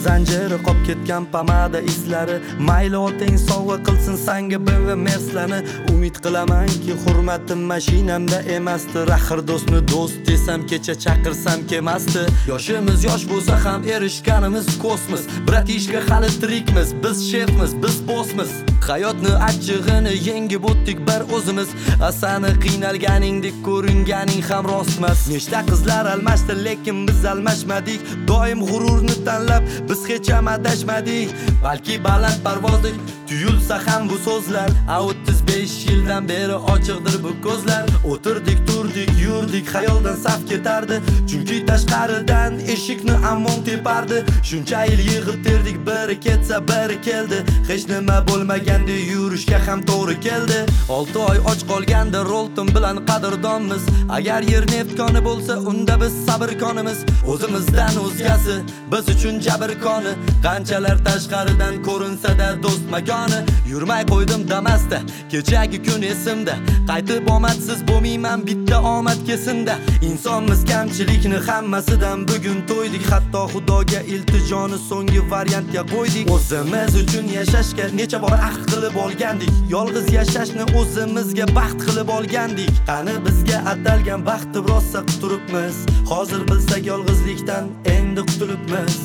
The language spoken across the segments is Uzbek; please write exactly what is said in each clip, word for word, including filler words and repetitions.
zanjiri qop ketgan pomada izlari. Mayli otang sovg'a qilsin sanga B V Merslani. Umid qilamanki hurmatim mashinamda emasdi. Raxir do'stni do'st desam kecha chaqirsam kelmasdi. Yoshimiz yosh bo'lsa ham erishganimiz kosmos. Bratishka hali tirikmiz, biz shefmiz, biz bossmiz. Hayotni achchig'ini yengib o'tdik bir o'zimiz. Asani qiynalganingdek ko'ringaning ham rostmas. Nechta qizlar almashdi lekin biz almashmadik. Doim g'ururni tanlab biz hech ham adashmadik. Balki baland parvozlik tuyulsa ham bu so'zlar. o'ttiz besh yildan beri ochiqdir bu ko'zlar. O'tirdik, turdik, yurdik, xayoldan saf ketardi. Chunki tashqaridan eshikni ammon tepardi. Shuncha yil yig'ib terdik, biri ketsa biri keldi. Hech nima bo'lmaganda yurishga ham to'g'ri keldi. olti oy och qolganda Rolton bilan qadrdonmiz. Agar yer neft koni bo'lsa, unda biz sabr konimiz. O'zimizdan o'zgasi biz uchun jabr koni. Qanchalar tashqaridan ko'rinsa-da do'st makoni. Yurmay qo'ydim Damasda, kechagi kun esimda. Qaytib omadsiz bo'lmayman, bitta omad kesinda. Insonmiz, kamchilikni hammasidan bugun to'ydik. Hatto Xudoga iltijoni so'nggi variantga qo'ydik. O'zimiz uchun yashashga necha bor ahd qilib olgandik. Yolg'iz yashashni o'zimizga baxt qilib olgandik. Qani bizga atalgan baxtni rosa quturibmiz. Hozir bilsak yolg'izlikdan endi qutulibmiz.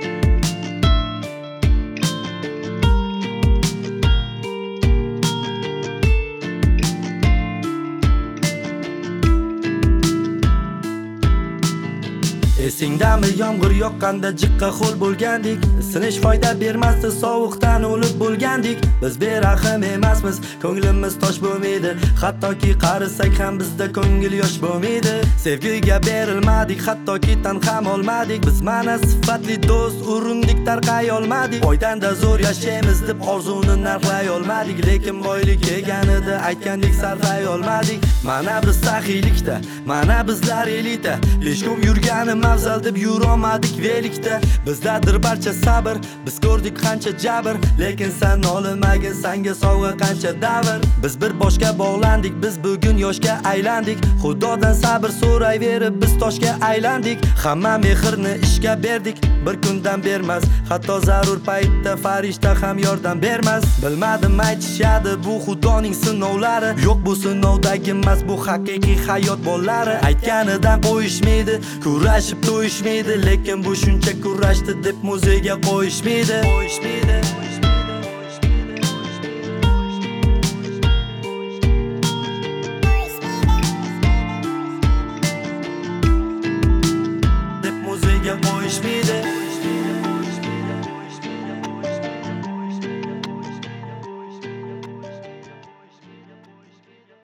Esingdami yomg'ir yoqqanda jiqqa ho'l bo'lgandik. Sinish foyda bermasdi, sovuqdan o'lib bo'lgandik. Biz berahm emasmiz, ko'nglimiz tosh bo'lmaydi. Hattoki qarisak ham bizda ko'ngil yosh bo'lmaydi. Sevgiga berilmadik, hattoki tan ham olmadik. Biz mana sifatli do'st urindik, tarqay olmadik. Oydan-da zo'r yashaymiz deb orzuni narxlay olmadik. Lekin boylik kelganida aytgandek sarflay olmadik. Mana biz saxiylikda, mana bizlar elita. Leshkom yurganim afzal deb yurolmadik velikda. Bizdadir barcha sabr, biz ko'rdik qancha jabr. Lekin sen olmagin, senga sovg'a qancha davr. Biz bir boshga bog'landik, biz bugun yoshga aylandik. Xudodan sabr so'rayverib biz toshga aylandik. Hamma mehrni ishga berdik, bir kundan bermas. Hatto zarur paytda farishta ham yordam bermas. Bilmadim aytishadi bu Xudoning sinovlari. Yo'q, bu sinovdagi emas, bu haqiqiy hayot bollari. Aytganidan qo'yishmaydi, kurashib to'yishmaydi. Lekin bu shuncha kurashdi deb muzeyiga qo'yishmaydi. Qo'yishmaydi.